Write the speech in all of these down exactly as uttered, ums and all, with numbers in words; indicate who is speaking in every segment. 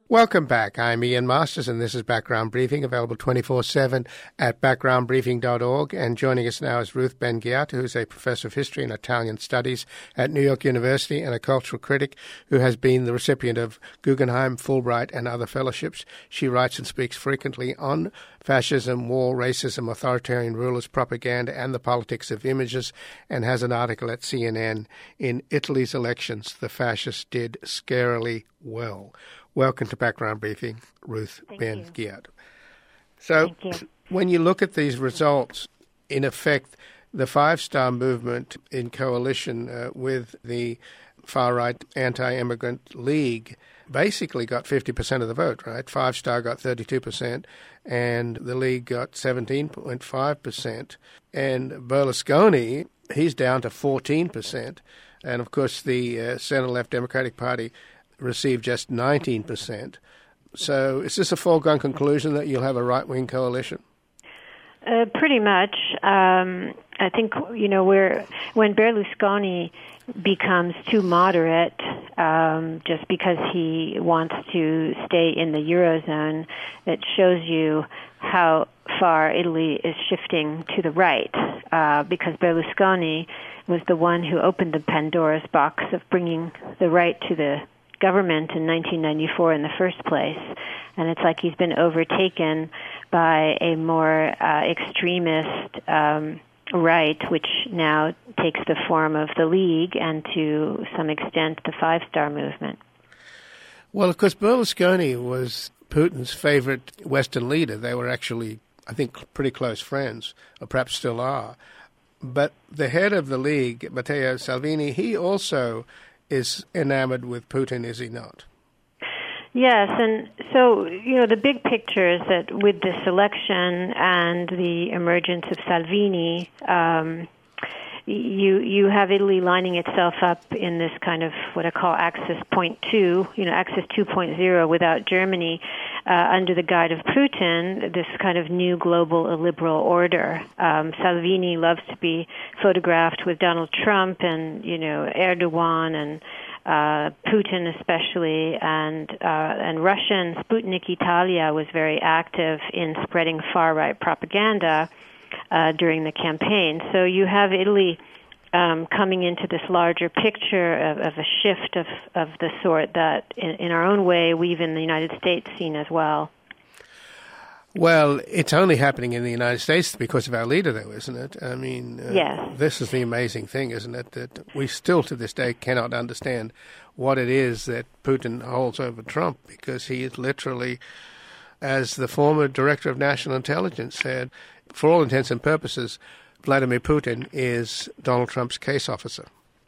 Speaker 1: Welcome back. I'm Ian Masters, and this is Background Briefing, available twenty-four seven at background briefing dot org. And joining us now is Ruth Ben-Ghiat, who is a professor of history and Italian studies at New York University and a cultural critic who has been the recipient of Guggenheim, Fulbright, and other fellowships. She writes and speaks frequently on fascism, war, racism, authoritarian rulers, propaganda, and the politics of images, and has an article at C N N in Italy's Elections, the Fascists Did Scarily Well. Welcome to Background Briefing, Ruth Ben-Ghiat. So
Speaker 2: Thank you.
Speaker 1: When you look at these results, in effect, the Five Star Movement in coalition uh, with the far-right anti-immigrant League basically got fifty percent of the vote, right? Five Star got thirty-two percent, and the League got seventeen point five percent. And Berlusconi, he's down to fourteen percent. And, of course, the uh, center-left Democratic Party received just nineteen percent. So is this a foregone conclusion that you'll have a right-wing coalition?
Speaker 2: Uh, pretty much. Um, I think, you know, we're, when Berlusconi becomes too moderate um, just because he wants to stay in the Eurozone, it shows you how far Italy is shifting to the right, uh, because Berlusconi was the one who opened the Pandora's box of bringing the right to the government in nineteen ninety-four in the first place, and it's like he's been overtaken by a more uh, extremist um, right, which now takes the form of the League and to some extent the Five Star Movement.
Speaker 1: Well, of course, Berlusconi was Putin's favorite Western leader. They were actually, I think, pretty close friends, or perhaps still are. But the head of the League, Matteo Salvini, he also is enamored with Putin, is he not?
Speaker 2: Yes, and so, you know, the big picture is that with this election and the emergence of Salvini, um, you you have Italy lining itself up in this kind of what I call Axis point two, you know, Axis two point oh without Germany, uh, under the guide of Putin, this kind of new global illiberal order. Um, Salvini loves to be photographed with Donald Trump and, you know, Erdogan and uh, Putin especially, and uh, and Russian Sputnik Italia was very active in spreading far-right propaganda Uh, during the campaign. So you have Italy um, coming into this larger picture of, of a shift of, of the sort that, in, in our own way, we've in the United States seen as well.
Speaker 1: Well, it's only happening in the United States because of our leader, though, isn't it? I mean, uh,
Speaker 2: yes.
Speaker 1: This is the amazing thing, isn't it, that we still to this day cannot understand what it is that Putin holds over Trump, because he is literally, as the former director of national intelligence said, for all intents and purposes, Vladimir Putin is Donald Trump's case officer.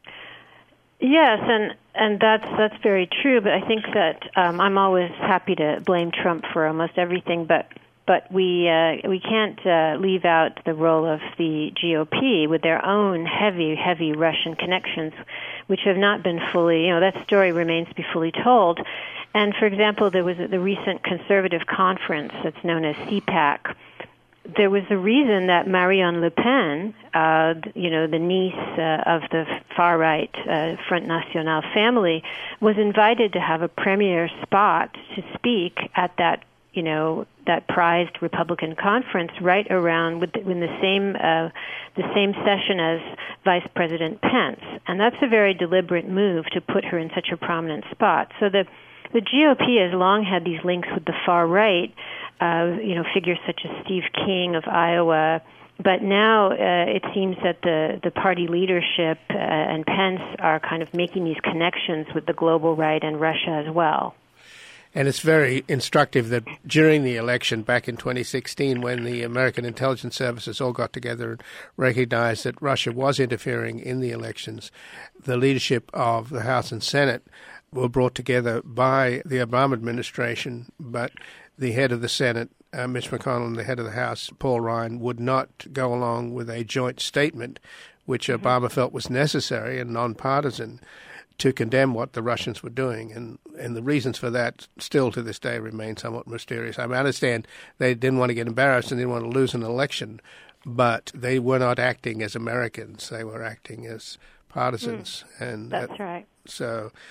Speaker 2: Yes, and and that's that's very true. But I think that um, I'm always happy to blame Trump for almost everything. But but we uh, we can't uh, leave out the role of the G O P with their own heavy heavy Russian connections, which have not been fully. You know, that story remains to be fully told. And for example, there was the recent conservative conference that's known as C PAC. There was a reason that Marianne Le Pen, uh, you know, the niece uh, of the far-right uh, Front National family, was invited to have a premier spot to speak at that, you know, that prized Republican conference right around with the, in the same uh, the same session as Vice President Pence, and that's a very deliberate move to put her in such a prominent spot. So the the G O P has long had these links with the far right. Uh, you know, figures such as Steve King of Iowa. But now uh, it seems that the, the party leadership uh, and Pence are kind of making these connections with the global right and Russia as well.
Speaker 1: And it's very instructive that during the election back in twenty sixteen, when the American intelligence services all got together and recognized that Russia was interfering in the elections, the leadership of the House and Senate were brought together by the Obama administration, but the head of the Senate, uh, Mitch McConnell, and the head of the House, Paul Ryan, would not go along with a joint statement, which mm-hmm. Obama felt was necessary and nonpartisan, to condemn what the Russians were doing. And, and the reasons for that still to this day remain somewhat mysterious. I mean, I understand they didn't want to get embarrassed and didn't want to lose an election, but they were not acting as Americans. They were acting as partisans.
Speaker 2: Mm,
Speaker 1: and
Speaker 2: That's
Speaker 1: that,
Speaker 2: right.
Speaker 1: So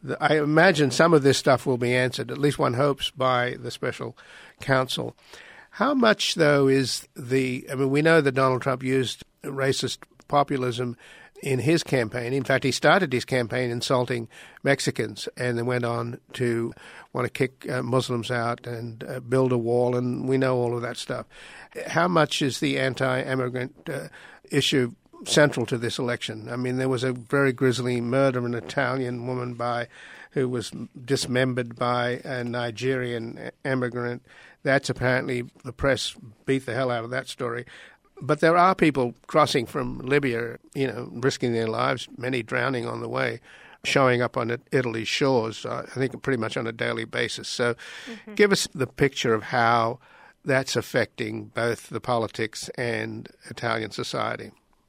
Speaker 1: the, I imagine some of this stuff will be answered, at least one hopes, by the special counsel. How much, though, is the, I mean, we know that Donald Trump used racist populism in his campaign. In fact, he started his campaign insulting Mexicans and then went on to want to kick uh, Muslims out and uh, build a wall, and we know all of that stuff. How much is the anti-immigrant uh, issue central to this election? I mean, there was a very grisly murder of an Italian woman by who was dismembered by a Nigerian immigrant. That's apparently, the press beat the hell out of that story. But there are people crossing from Libya, you know, risking their lives, many drowning on the way, showing up on Italy's shores, uh, I think pretty much on a daily basis. So mm-hmm. give us the picture of how that's affecting both the politics and Italian society.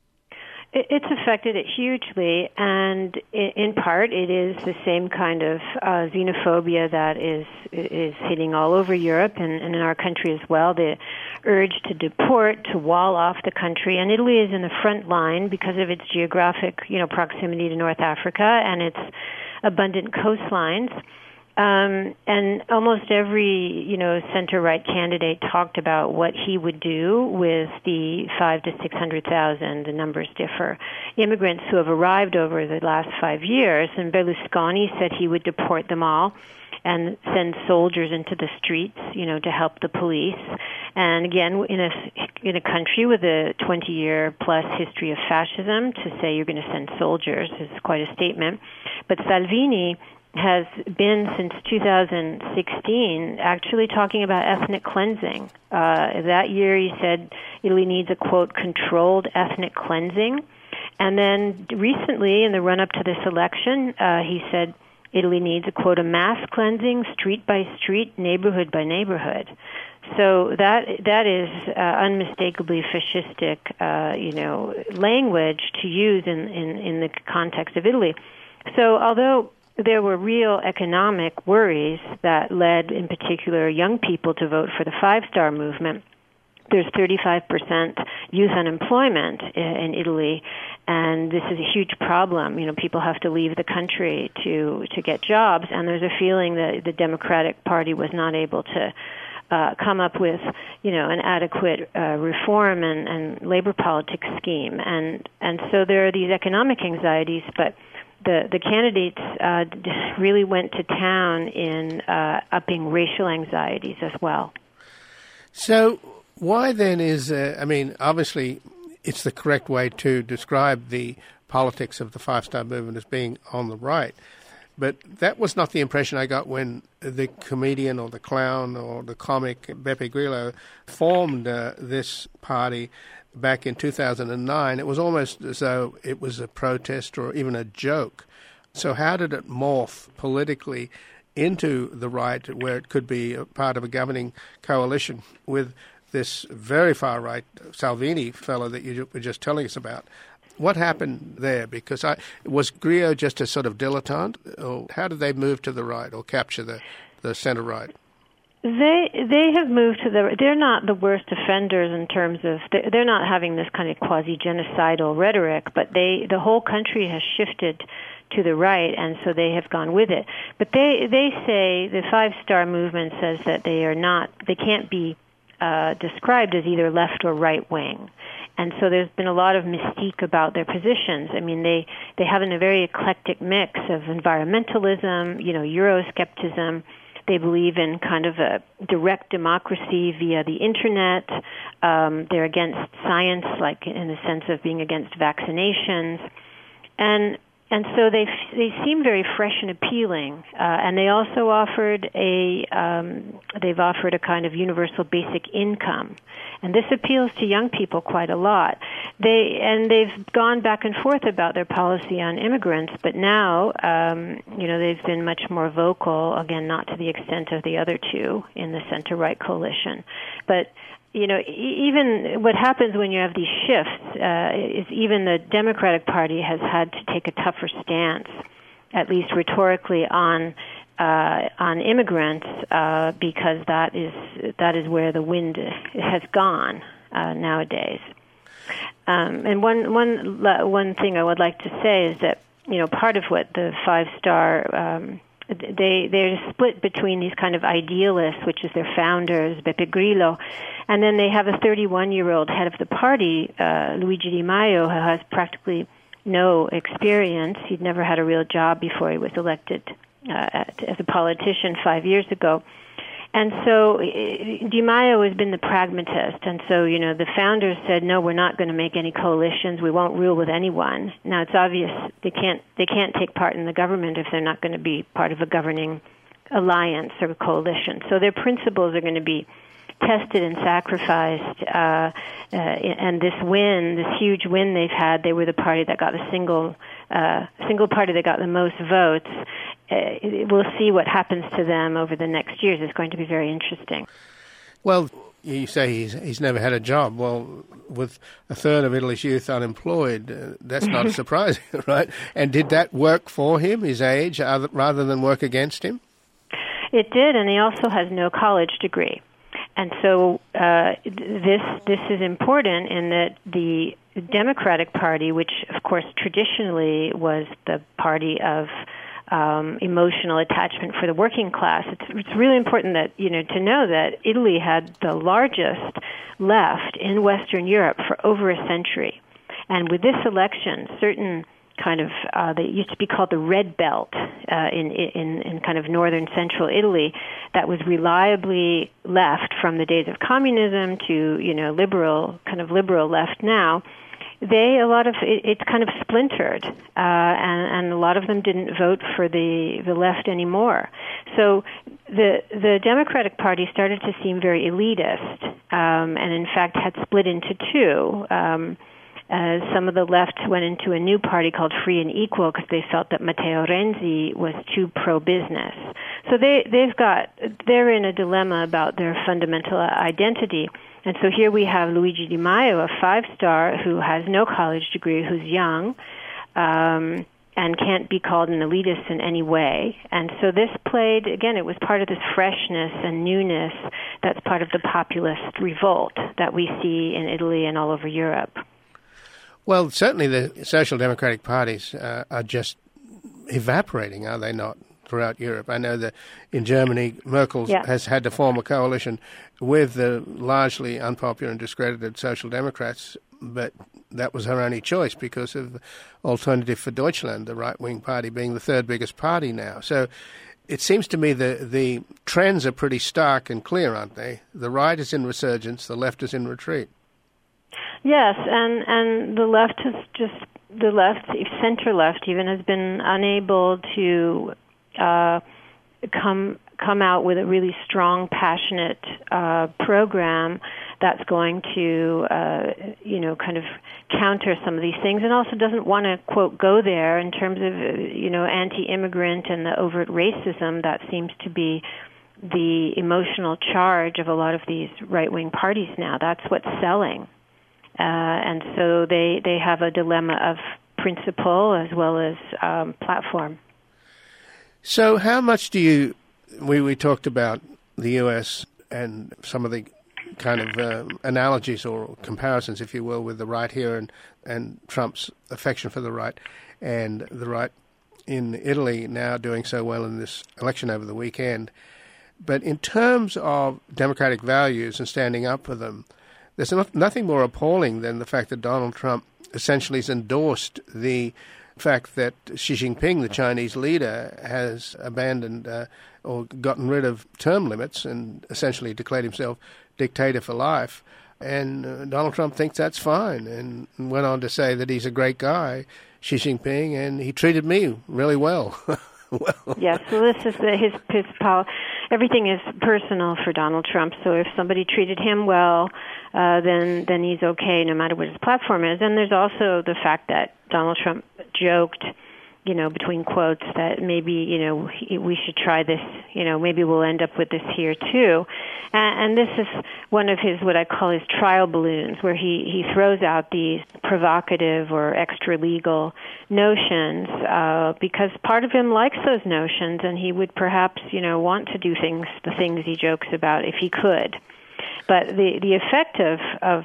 Speaker 2: It's affected it hugely, and in part it is the same kind of uh, xenophobia that is is hitting all over Europe and, and in our country as well. The urge to deport, to wall off the country, and Italy is in the front line because of its geographic, you know, proximity to North Africa and its abundant coastlines. Um, and almost every, you know, center-right candidate talked about what he would do with the five to six hundred thousand. The numbers differ. Immigrants who have arrived over the last five years, and Berlusconi said he would deport them all and send soldiers into the streets, you know, to help the police. And again, in a in a country with a twenty-year plus history of fascism, to say you're going to send soldiers is quite a statement. But Salvini has been since two thousand sixteen actually talking about ethnic cleansing. Uh, that year he said Italy needs a, quote, controlled ethnic cleansing. And then recently, in the run-up to this election, uh, he said Italy needs a, quote, a mass cleansing, street by street, neighborhood by neighborhood. So that that is uh, unmistakably fascistic, uh, you know, language to use in, in, in the context of Italy. So although there were real economic worries that led, in particular, young people to vote for the Five Star Movement, there's thirty-five percent youth unemployment in Italy, and this is a huge problem. You know, people have to leave the country to to get jobs, and there's a feeling that the Democratic Party was not able to uh, come up with, you know, an adequate uh, reform and, and labor politics scheme, and and so there are these economic anxieties, but The, the candidates uh, really went to town in uh, upping racial anxieties as well.
Speaker 1: So why then is, uh, I mean, obviously it's the correct way to describe the politics of the Five Star Movement as being on the right, but that was not the impression I got when the comedian or the clown or the comic Beppe Grillo formed uh, this party back in two thousand nine. It was almost as though it was a protest or even a joke. So how did it morph politically into the right, where it could be a part of a governing coalition with this very far-right Salvini fellow that you were just telling us about? What happened there? Because I, was Grillo just a sort of dilettante, or how did they move to the right or capture the, the center-right?
Speaker 2: They they have moved to the. They're not the worst offenders in terms of. They're not having this kind of quasi-genocidal rhetoric, but they the whole country has shifted to the right, and so they have gone with it. But they they say the Five Star Movement says that they are not. They can't be uh, described as either left or right wing. And so there's been a lot of mystique about their positions. I mean, they, they have a very eclectic mix of environmentalism, you know, Euroscepticism. They believe in kind of a direct democracy via the internet. Um, they're against science, like in the sense of being against vaccinations. And and so they they seem very fresh and appealing. Uh, and they also offered a um, they've offered a kind of universal basic income. And this appeals to young people quite a lot. They and they've gone back and forth about their policy on immigrants, but now, um, you know, they've been much more vocal. Again, not to the extent of the other two in the center-right coalition, but you know, e- even what happens when you have these shifts uh, is even the Democratic Party has had to take a tougher stance, at least rhetorically, on. Uh, on immigrants, uh, because that is that is where the wind has gone uh, nowadays. Um, and one one one thing I would like to say is that you know, part of what the Five Star, um, they, they're split between these kind of idealists, which is their founders, Beppe Grillo, and then they have a thirty-one-year-old head of the party, uh, Luigi Di Maio, who has practically no experience. He'd never had a real job before he was elected uh, as a politician five years ago. And so Di Maio has been the pragmatist. And so, you know, the founders said, no, we're not going to make any coalitions. We won't rule with anyone. Now, it's obvious they can't they can't take part in the government if they're not going to be part of a governing alliance or a coalition. So their principles are going to be tested and sacrificed. Uh, uh, and this win, this huge win they've had, they were the party that got the single uh, single party that got the most votes. Uh, we'll see what happens to them over the next years. It's going to be very interesting.
Speaker 1: Well, you say he's he's never had a job. Well, with a third of Italy's youth unemployed, uh, that's not surprising, right? And did that work for him, his age, other, rather than work against him?
Speaker 2: It did, and he also has no college degree. And so uh, this this is important in that the Democratic Party, which, of course, traditionally was the party of Um, emotional attachment for the working class. It's, it's really important that, you know, to know that Italy had the largest left in Western Europe for over a century. And with this election, certain kind of, uh, they used to be called the Red Belt uh, in, in, in kind of northern central Italy, that was reliably left from the days of communism to, you know, liberal, kind of liberal left now. They, a lot of, it, it's kind of splintered, uh, and, and a lot of them didn't vote for the, the left anymore. So the the Democratic Party started to seem very elitist, um, and in fact had split into two. Um, uh, some of the left went into a new party called Free and Equal because they felt that Matteo Renzi was too pro-business. So they, they've got, they're in a dilemma about their fundamental identity. And so here we have Luigi Di Maio, a five-star who has no college degree, who's young, um, and can't be called an elitist in any way. And so this played, again, it was part of this freshness and newness that's part of the populist revolt that we see in Italy and all over Europe.
Speaker 1: Well, certainly the social democratic parties uh, are just evaporating, are they not, throughout Europe? I know that in Germany, Merkel yeah. has had to form a coalition with the largely unpopular and discredited Social Democrats, but that was her only choice because of Alternative for Deutschland, the right-wing party, being the third biggest party now. So it seems to me the the trends are pretty stark and clear, aren't they? The right is in resurgence, the left is in retreat.
Speaker 2: Yes, and, and the left has just, the left, center-left even, has been unable to uh, come come out with a really strong, passionate uh, program that's going to, uh, you know, kind of counter some of these things, and also doesn't want to, quote, go there in terms of, you know, anti-immigrant and the overt racism that seems to be the emotional charge of a lot of these right-wing parties now. That's what's selling. Uh, and so they, they have a dilemma of principle as well as um, platform.
Speaker 1: So how much do you, we, we talked about the U S and some of the kind of uh, analogies or comparisons, if you will, with the right here and, and Trump's affection for the right, and the right in Italy now doing so well in this election over the weekend. But in terms of democratic values and standing up for them, there's nothing more appalling than the fact that Donald Trump essentially has endorsed the fact that Xi Jinping, the Chinese leader, has abandoned uh, or gotten rid of term limits and essentially declared himself dictator for life. And uh, Donald Trump thinks that's fine and went on to say that he's a great guy, Xi Jinping, and he treated me really well. well.
Speaker 2: Yes, so this is the, his, his pol- everything is personal for Donald Trump. So if somebody treated him well, uh, then then he's okay, no matter what his platform is. And there's also the fact that Donald Trump joked, you know, between quotes, that maybe, you know, we should try this, you know, maybe we'll end up with this here too. And, and this is one of his, what I call his trial balloons, where he, he throws out these provocative or extra-legal notions, uh, because part of him likes those notions, and he would perhaps, you know, want to do things, the things he jokes about, if he could. But the, the effect of, of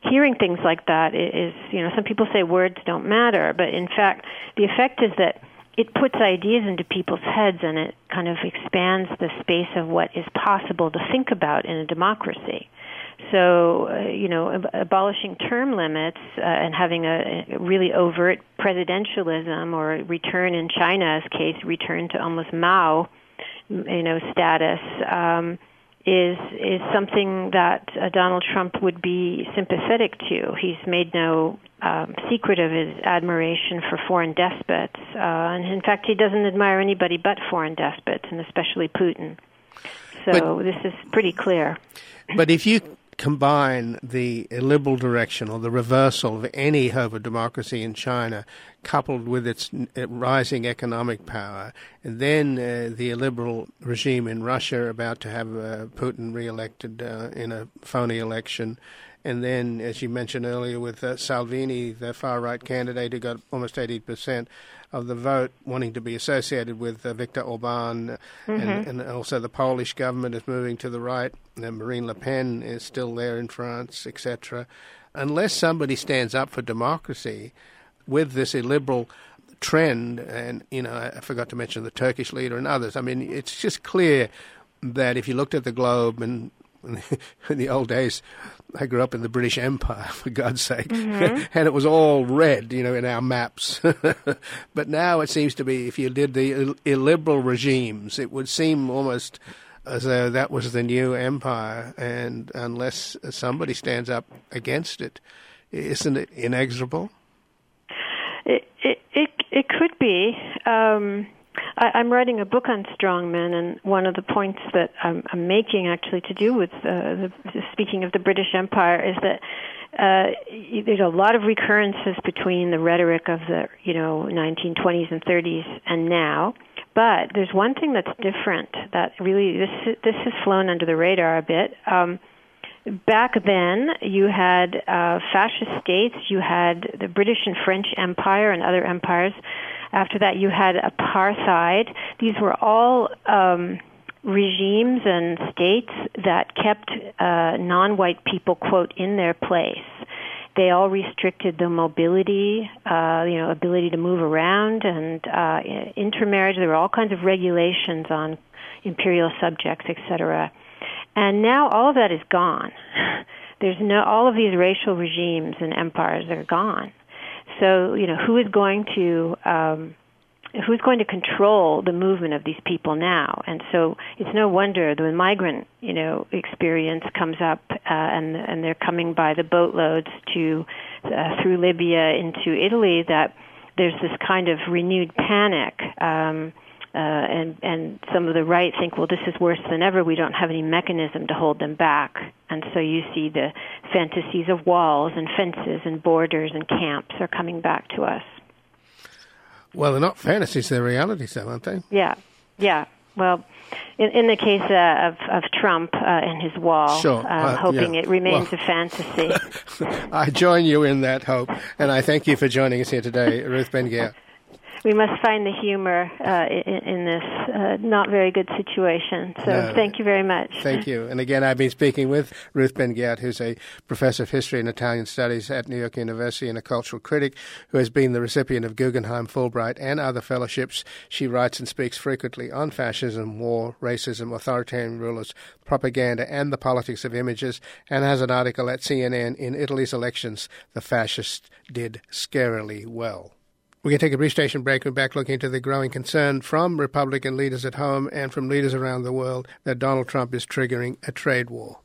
Speaker 2: hearing things like that is, you know, some people say words don't matter, but in fact, the effect is that it puts ideas into people's heads and it kind of expands the space of what is possible to think about in a democracy. So, uh, you know, ab- abolishing term limits uh, and having a, a really overt presidentialism, or return in China's case, return to almost Mao, you know, status, um, is is something that uh, Donald Trump would be sympathetic to. He's made no um, secret of his admiration for foreign despots, uh, and in fact, he doesn't admire anybody but foreign despots, and especially Putin. So but, this is pretty clear.
Speaker 1: But if you combine the illiberal direction or the reversal of any hope of democracy in China, coupled with its rising economic power, and then uh, the illiberal regime in Russia about to have uh, Putin re-elected uh, in a phony election, and then, as you mentioned earlier, with uh, Salvini, the far-right candidate who got almost eighty percent of the vote, wanting to be associated with uh, Viktor Orban, mm-hmm. and, and also the Polish government is moving to the right, and Marine Le Pen is still there in France, et cetera. Unless somebody stands up for democracy with this illiberal trend, and, you know, I forgot to mention the Turkish leader and others, I mean, it's just clear that if you looked at the globe, and in the old days, I grew up in the British Empire, for God's sake, mm-hmm. and it was all red, you know, in our maps. But now it seems to be, if you did the Ill- illiberal regimes, it would seem almost as though that was the new empire, and unless somebody stands up against it, isn't it inexorable?
Speaker 2: It it it, it could be. Um I, I'm writing a book on strongmen, and one of the points that I'm, I'm making, actually, to do with uh, the, speaking of the British Empire, is that uh, there's a lot of recurrences between the rhetoric of the, you know, nineteen twenties and thirties and now. But there's one thing that's different that really this this has flown under the radar a bit. Um, Back then, you had uh, fascist states, you had the British and French Empire and other empires. After that, you had apartheid. These were all um, regimes and states that kept uh, non-white people, quote, in their place. They all restricted the mobility, uh, you know, ability to move around, and uh, intermarriage. There were all kinds of regulations on imperial subjects, et cetera. And now all of that is gone. There's no, all of these racial regimes and empires are gone. So, you know, who is going to um, who's going to control the movement of these people now? And so it's no wonder the migrant, you know, experience comes up, uh, and and they're coming by the boatloads to uh, through Libya into Italy, that there's this kind of renewed panic. Um, Uh, and, and some of the right think, well, this is worse than ever. We don't have any mechanism to hold them back. And so you see the fantasies of walls and fences and borders and camps are coming back to us.
Speaker 1: Well, they're not fantasies, they're realities, though, aren't they?
Speaker 2: Yeah, yeah. Well, in, in the case uh, of, of Trump uh, and his wall,
Speaker 1: sure.
Speaker 2: uh,
Speaker 1: uh,
Speaker 2: hoping
Speaker 1: yeah.
Speaker 2: it remains
Speaker 1: well,
Speaker 2: a fantasy.
Speaker 1: I join you in that hope, and I thank you for joining us here today, Ruth Ben-Ghiat.
Speaker 2: We must find the humor uh, in, in this uh, not very good situation. So
Speaker 1: no.
Speaker 2: Thank you very much.
Speaker 1: Thank you. And again, I've been speaking with Ruth Ben-Ghiat, who's a professor of history and Italian studies at New York University and a cultural critic who has been the recipient of Guggenheim, Fulbright, and other fellowships. She writes and speaks frequently on fascism, war, racism, authoritarian rulers, propaganda, and the politics of images, and has an article at C N N, "In Italy's Elections, the Fascists Did Scarily Well." We're going to take a brief station break. We're back looking into the growing concern from Republican leaders at home and from leaders around the world that Donald Trump is triggering a trade war.